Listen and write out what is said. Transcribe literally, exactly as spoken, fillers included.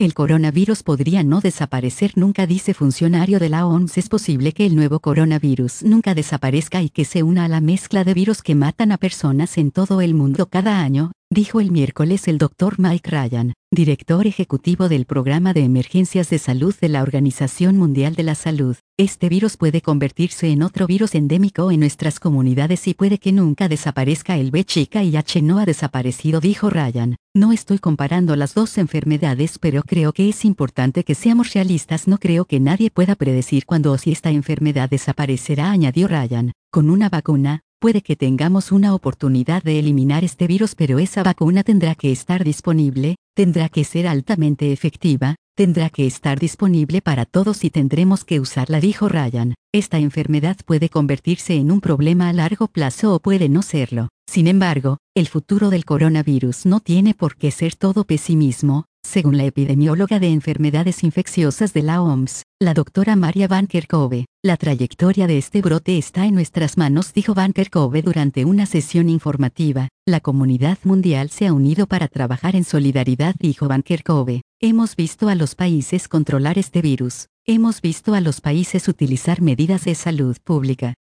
El coronavirus podría no desaparecer nunca, dice funcionario de la O M S. Es posible que el nuevo coronavirus nunca desaparezca y que se una a la mezcla de virus que matan a personas en todo el mundo cada año, dijo el miércoles el doctor Mike Ryan, director ejecutivo del Programa de Emergencias de Salud de la Organización Mundial de la Salud. Este virus puede convertirse en otro virus endémico en nuestras comunidades y puede que nunca desaparezca. El V I H I no ha desaparecido, dijo Ryan. No estoy comparando las dos enfermedades, pero creo que es importante que seamos realistas. No creo que nadie pueda predecir cuándo o si esta enfermedad desaparecerá, añadió Ryan. Con una vacuna, puede que tengamos una oportunidad de eliminar este virus, pero esa vacuna tendrá que estar disponible, tendrá que ser altamente efectiva, tendrá que estar disponible para todos y tendremos que usarla, dijo Ryan. Esta enfermedad puede convertirse en un problema a largo plazo o puede no serlo. Sin embargo, el futuro del coronavirus no tiene por qué ser todo pesimismo, según la epidemióloga de enfermedades infecciosas de la O M S, la doctora Maria Van Kerkhove. La trayectoria de este brote está en nuestras manos, dijo Van Kerkhove durante una sesión informativa. La comunidad mundial se ha unido para trabajar en solidaridad, dijo Van Kerkhove. Hemos visto a los países controlar este virus. Hemos visto a los países utilizar medidas de salud pública.